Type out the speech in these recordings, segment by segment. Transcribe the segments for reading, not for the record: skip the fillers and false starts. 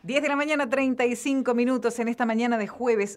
10 de la mañana, 35 minutos en esta mañana de jueves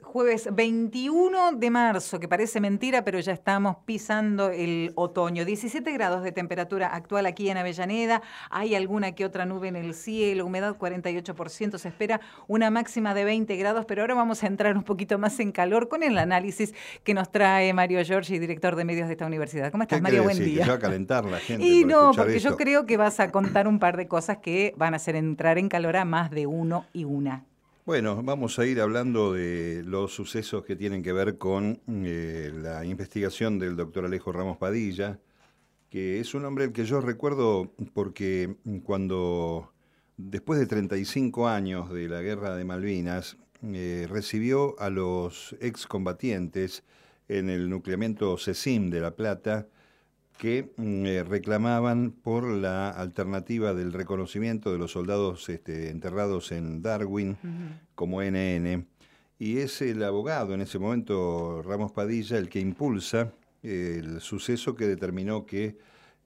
21 de marzo, que parece mentira, pero ya estamos pisando el otoño. 17 grados de temperatura actual aquí en Avellaneda, hay alguna que otra nube en el cielo, humedad 48%, se espera una máxima de 20 grados, pero ahora vamos a entrar un poquito más en calor con el análisis que nos trae Mario Giorgi, director de medios de esta universidad. ¿Cómo estás, Mario? Buen día. Que se va a calentar la gente Y por no, escuchar porque esto. yo creo que vas a contar un par de cosas que van a hacer entrar en calor a más de uno y una. Bueno, vamos a ir hablando de los sucesos que tienen que ver con la investigación del doctor Alejo Ramos Padilla, que es un hombre al que yo recuerdo porque cuando, después de 35 años de la Guerra de Malvinas, recibió a los excombatientes en el nucleamiento CECIM de La Plata, que reclamaban por la alternativa del reconocimiento de los soldados enterrados en Darwin como NN. Y es el abogado, en ese momento Ramos Padilla, el que impulsa el suceso que determinó que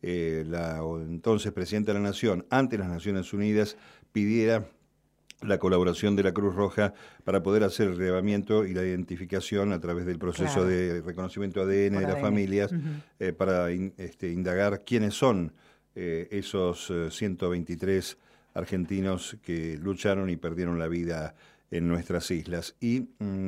la entonces Presidenta de la Nación, ante las Naciones Unidas, pidiera la colaboración de la Cruz Roja para poder hacer el relevamiento y la identificación a través del proceso de reconocimiento ADN de las familias, para indagar quiénes son esos 123 argentinos que lucharon y perdieron la vida en nuestras islas. Y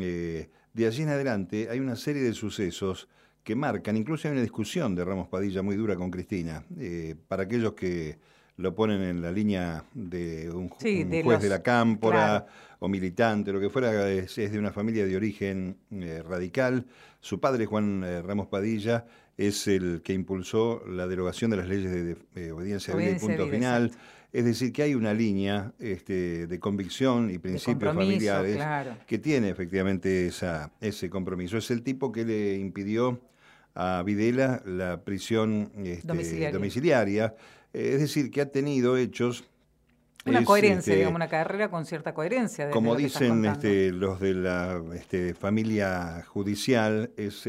de allí en adelante hay una serie de sucesos que marcan, incluso hay una discusión de Ramos Padilla muy dura con Cristina, para aquellos que lo ponen en la línea de un juez de la Cámpora, o militante, lo que fuera, es de una familia de origen radical. Su padre, Juan Ramos Padilla, es el que impulsó la derogación de las leyes de obediencia debida y punto final. Exacto. Es decir, que hay una línea de convicción y principios familiares que tiene efectivamente ese compromiso. Es el tipo que le impidió a Videla la prisión domiciliaria. Es decir, que ha tenido hechos... Una coherencia, digamos, una carrera con cierta coherencia. Como dicen los de la familia judicial, es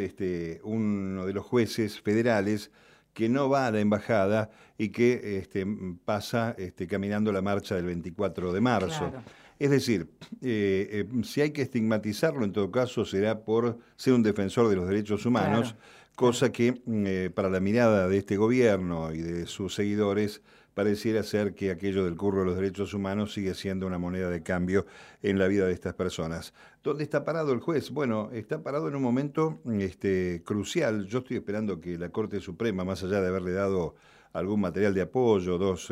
uno de los jueces federales que no va a la embajada y que pasa caminando la marcha del 24 de marzo. Claro. Es decir, si hay que estigmatizarlo, en todo caso será por ser un defensor de los derechos humanos, cosa que para la mirada de este gobierno y de sus seguidores pareciera ser que aquello del curro de los derechos humanos sigue siendo una moneda de cambio en la vida de estas personas. ¿Dónde está parado el juez? Bueno, está parado en un momento crucial. Yo estoy esperando que la Corte Suprema, más allá de haberle dado algún material de apoyo, dos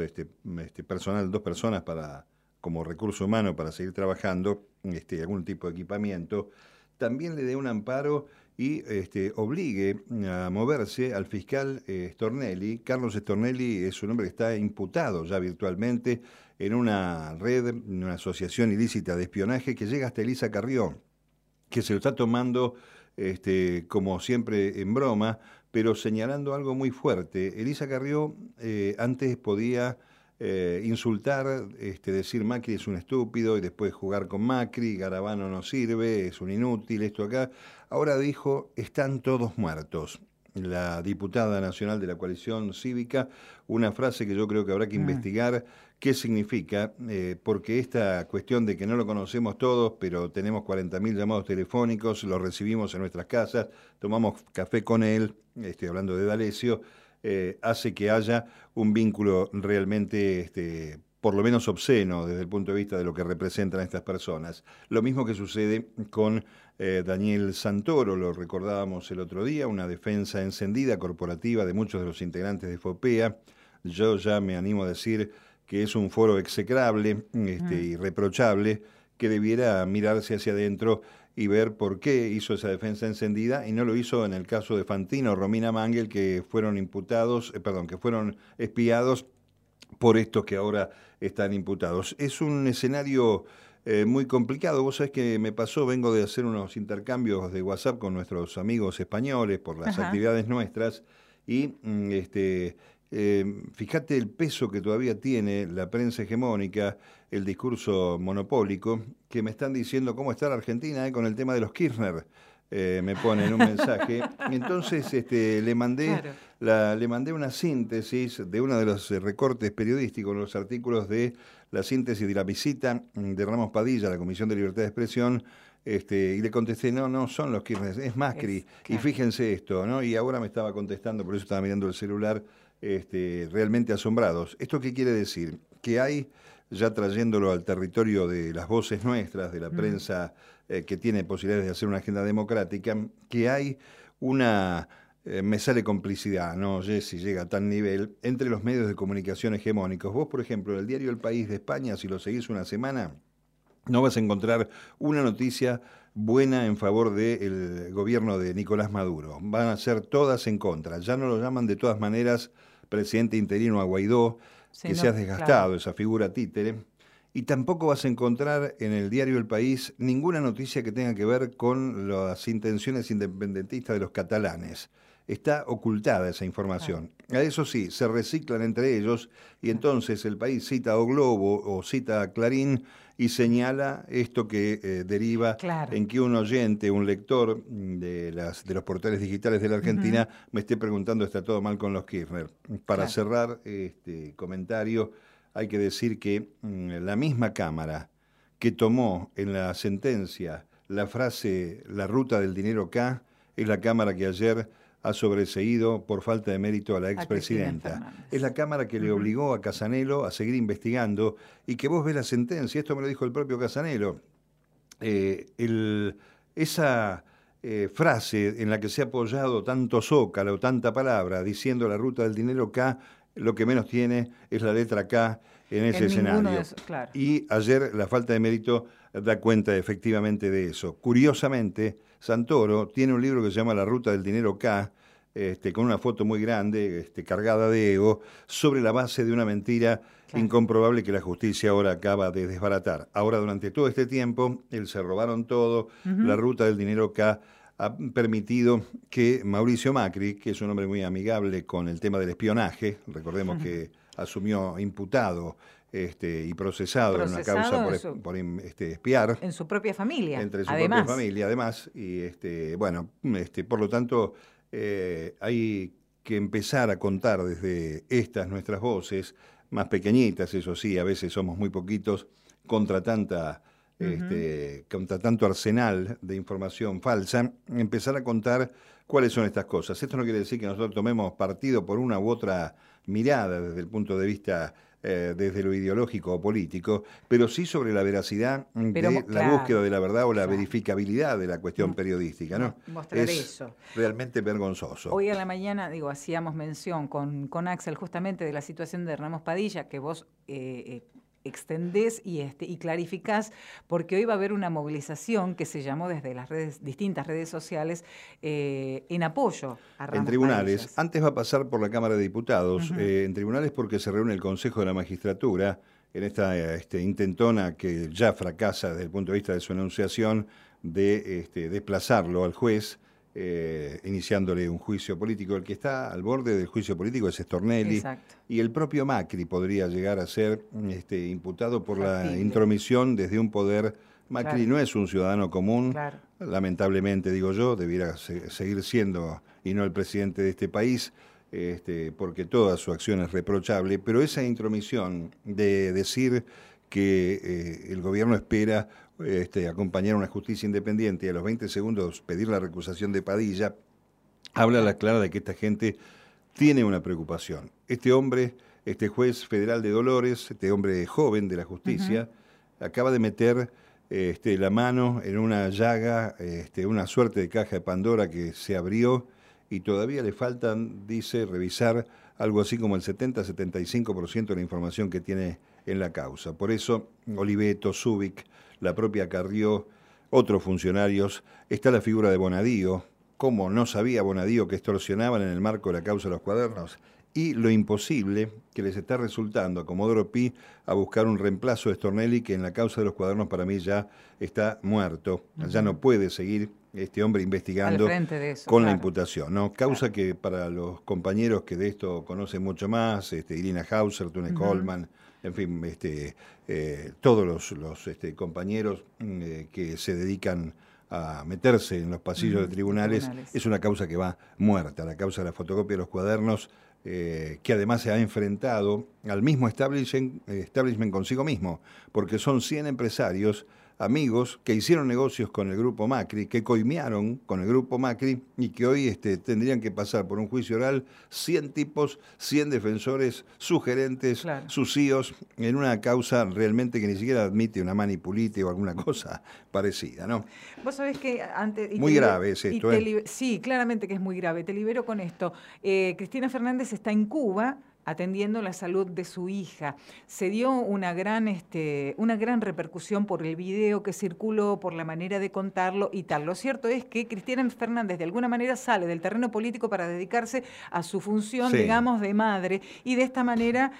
personas como recurso humano para seguir trabajando, algún tipo de equipamiento, también le dé un amparo y obligue a moverse al fiscal Stornelli. Carlos Stornelli es un hombre que está imputado ya virtualmente en una red, en una asociación ilícita de espionaje que llega hasta Elisa Carrió, que se lo está tomando como siempre en broma, pero señalando algo muy fuerte. Elisa Carrió antes podía insultar, decir Macri es un estúpido y después jugar con Macri, Garabano no sirve, es un inútil, esto acá. Ahora dijo, están todos muertos. La diputada nacional de la coalición cívica, una frase que yo creo que habrá que investigar qué significa, porque esta cuestión de que no lo conocemos todos, pero tenemos 40.000 llamados telefónicos, los recibimos en nuestras casas, tomamos café con él, estoy hablando de D'Alessio, hace que haya un vínculo realmente, por lo menos obsceno desde el punto de vista de lo que representan estas personas. Lo mismo que sucede con Daniel Santoro, lo recordábamos el otro día, una defensa encendida corporativa de muchos de los integrantes de FOPEA. Yo ya me animo a decir que es un foro execrable, irreprochable, que debiera mirarse hacia adentro y ver por qué hizo esa defensa encendida y no lo hizo en el caso de Fantino o Romina Mangel, que fueron que fueron espiados por estos que ahora están imputados. Es un escenario muy complicado. Vos sabés que me pasó, vengo de hacer unos intercambios de WhatsApp con nuestros amigos españoles por las actividades nuestras y fíjate el peso que todavía tiene la prensa hegemónica, el discurso monopólico, que me están diciendo cómo está la Argentina con el tema de los Kirchner. me pone en un mensaje. Entonces le mandé le mandé una síntesis de uno de los recortes periodísticos, los artículos de la síntesis de la visita de Ramos Padilla a la Comisión de Libertad de Expresión, y le contesté, no son los Kirchner, es Macri, y fíjense esto, ¿no? Y ahora me estaba contestando, por eso estaba mirando el celular, realmente asombrados. ¿Esto qué quiere decir? Que hay, ya trayéndolo al territorio de las voces nuestras, de la prensa que tiene posibilidades de hacer una agenda democrática, que hay una, me sale complicidad, no sé si llega a tal nivel, entre los medios de comunicación hegemónicos. Vos, por ejemplo, en el diario El País de España, si lo seguís una semana, no vas a encontrar una noticia buena en favor del gobierno de Nicolás Maduro. Van a ser todas en contra. Ya no lo llaman de todas maneras presidente interino a Guaidó, que se ha desgastado, esa figura títere. Y tampoco vas a encontrar en el diario El País ninguna noticia que tenga que ver con las intenciones independentistas de los catalanes. Está ocultada esa información. Eso sí, se reciclan entre ellos y entonces El País cita a O Globo o cita a Clarín y señala esto que deriva en que un oyente, un lector de los portales digitales de la Argentina me esté preguntando ¿está todo mal con los Kirchner? Para cerrar este comentario, hay que decir que la misma Cámara que tomó en la sentencia la frase «la ruta del dinero K» es la Cámara que ayer ha sobreseído por falta de mérito a la expresidenta. Es la Cámara que le obligó a Casanelo a seguir investigando y que vos ves la sentencia, esto me lo dijo el propio Casanelo, esa frase en la que se ha apoyado tanto zócalo, tanta palabra, diciendo la ruta del dinero K, lo que menos tiene es la letra K en ese escenario. Y ayer la falta de mérito da cuenta efectivamente de eso. Curiosamente, Santoro tiene un libro que se llama La ruta del dinero K, con una foto muy grande, cargada de ego, sobre la base de una mentira incomprobable que la justicia ahora acaba de desbaratar. Ahora, durante todo este tiempo, se robaron todo, la ruta del dinero K ha permitido que Mauricio Macri, que es un hombre muy amigable con el tema del espionaje, recordemos que asumió imputado y procesado en una causa por espiar. En su propia familia. Entre su propia familia, además. Y por lo tanto, hay que empezar a contar desde estas nuestras voces, más pequeñitas, eso sí, a veces somos muy poquitos, contra tanto arsenal de información falsa, empezar a contar cuáles son estas cosas. Esto no quiere decir que nosotros tomemos partido por una u otra mirada desde el punto de vista desde lo ideológico o político, pero sí sobre la veracidad de la búsqueda de la verdad o la verificabilidad de la cuestión periodística, ¿no? Mostrar eso. Realmente vergonzoso. Hoy a la mañana, hacíamos mención con Axel justamente de la situación de Ramos Padilla, que vos extendés y clarificás, porque hoy va a haber una movilización que se llamó desde las distintas redes sociales en apoyo a Ramos en tribunales. Padillas. Antes va a pasar por la Cámara de Diputados, en tribunales porque se reúne el Consejo de la Magistratura en esta intentona que ya fracasa desde el punto de vista de su enunciación de desplazarlo al juez, iniciándole un juicio político. El que está al borde del juicio político es Stornelli. Exacto. Y el propio Macri podría llegar a ser imputado por la intromisión desde un poder. Macri no es un ciudadano común, lamentablemente digo yo, debiera seguir siendo y no el presidente de este país, porque toda su acción es reprochable, pero esa intromisión de decir que el gobierno espera acompañar a una justicia independiente y a los 20 segundos pedir la recusación de Padilla, habla a la clara de que esta gente tiene una preocupación. Este hombre, este juez federal de Dolores, este hombre joven de la justicia, acaba de meter la mano en una llaga, una suerte de caja de Pandora que se abrió y todavía le faltan, dice, revisar algo así como el 70-75% de la información que tiene en la causa. Por eso, Oliveto, Zubik, la propia Carrió, otros funcionarios, está la figura de Bonadío, cómo no sabía Bonadío que extorsionaban en el marco de la causa de los cuadernos, y lo imposible que les está resultando a Comodoro Pi a buscar un reemplazo de Stornelli, que en la causa de los cuadernos para mí ya está muerto, ya no puede seguir este hombre investigando con la imputación, ¿no? Causa que para los compañeros que de esto conocen mucho más, Irina Hauser, Tune Coleman, en fin, todos los compañeros que se dedican a meterse en los pasillos de tribunales, es una causa que va muerta, la causa de la fotocopia de los cuadernos, que además se ha enfrentado al mismo establishment consigo mismo, porque son 100 empresarios, amigos, que hicieron negocios con el Grupo Macri, que coimearon con el Grupo Macri y que hoy tendrían que pasar por un juicio oral 100 tipos, 100 defensores, sus gerentes, sus CEOs, en una causa realmente que ni siquiera admite una manipulite o alguna cosa parecida, ¿no? Vos sabés que antes... Muy grave es esto, Sí, claramente que es muy grave. Te libero con esto. Cristina Fernández está en Cuba atendiendo la salud de su hija. Se dio una gran repercusión por el video que circuló, por la manera de contarlo y tal. Lo cierto es que Cristina Fernández de alguna manera sale del terreno político para dedicarse a su función, digamos, de madre, y de esta manera...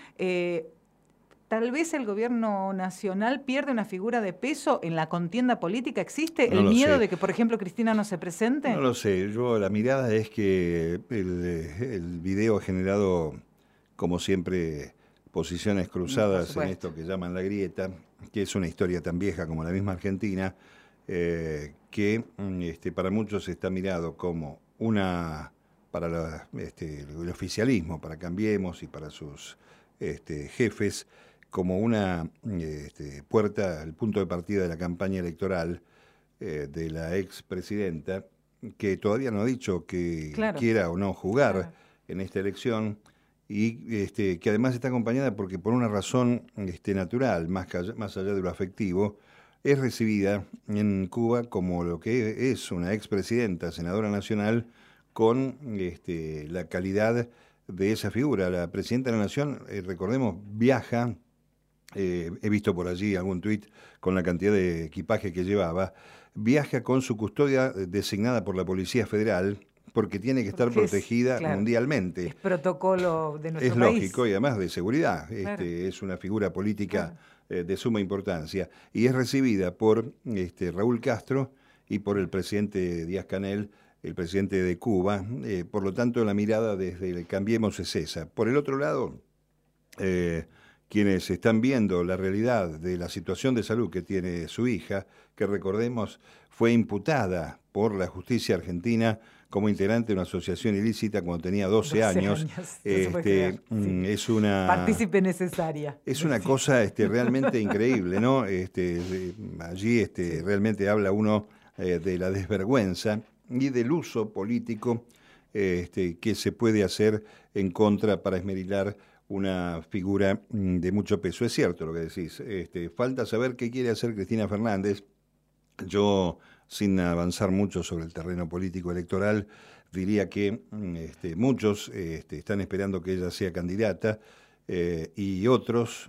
tal vez el gobierno nacional pierde una figura de peso en la contienda política. ¿Existe el miedo de que, por ejemplo, Cristina no se presente? No lo sé. La mirada es que el video ha generado, como siempre, posiciones cruzadas en esto que llaman la grieta, que es una historia tan vieja como la misma Argentina, que para muchos está mirado como una, para el oficialismo, para Cambiemos y para sus jefes, como una puerta, el punto de partida de la campaña electoral de la expresidenta, que todavía no ha dicho que quiera o no jugar en esta elección, y que además está acompañada porque por una razón natural, más allá de lo afectivo, es recibida en Cuba como lo que es una expresidenta, senadora nacional, con la calidad de esa figura. La presidenta de la Nación, recordemos, viaja, he visto por allí algún tuit con la cantidad de equipaje que llevaba, viaja con su custodia designada por la Policía Federal, porque tiene que estar protegida mundialmente. Es protocolo de nuestro país. Es lógico, y además de seguridad. Es una figura política de suma importancia. Y es recibida por Raúl Castro y por el presidente Díaz-Canel, el presidente de Cuba. Por lo tanto, la mirada desde el Cambiemos es esa. Por el otro lado, quienes están viendo la realidad de la situación de salud que tiene su hija, que recordemos fue imputada por la justicia argentina como integrante de una asociación ilícita cuando tenía 12 años. Es una partícipe necesaria. Es una cosa realmente increíble, ¿no? Allí realmente habla uno de la desvergüenza y del uso político que se puede hacer en contra para esmerilar una figura de mucho peso. Es cierto lo que decís. Falta saber qué quiere hacer Cristina Fernández. Yo, sin avanzar mucho sobre el terreno político electoral, diría que muchos están esperando que ella sea candidata y otros,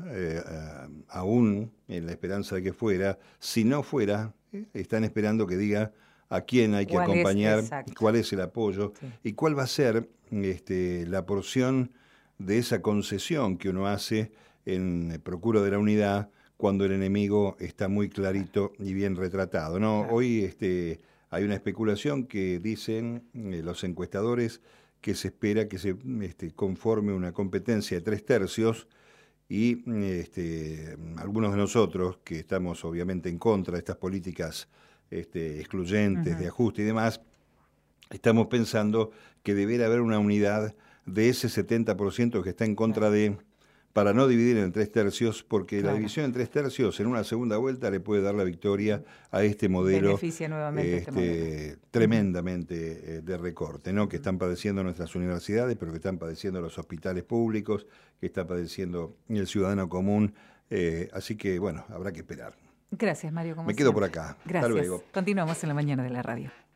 aún en la esperanza de que fuera, si no fuera, están esperando que diga a quién hay que acompañar, cuál es el apoyo y cuál va a ser la porción de esa concesión que uno hace en procura de la unidad cuando el enemigo está muy clarito y bien retratado, ¿no? Hoy hay una especulación que dicen los encuestadores que se espera que se conforme una competencia de 3/3 y algunos de nosotros que estamos obviamente en contra de estas políticas excluyentes, de ajuste y demás, estamos pensando que debería haber una unidad de ese 70% que está en contra de, para no dividir en 3/3, porque la división en 3/3 en una segunda vuelta le puede dar la victoria a este modelo. Beneficia nuevamente tremendamente de recorte, ¿no? Que están padeciendo nuestras universidades, pero que están padeciendo los hospitales públicos, que está padeciendo el ciudadano común. Así que, bueno, habrá que esperar. Gracias, Mario. Me quedo por acá. Gracias. Hasta luego. Continuamos en la mañana de la radio.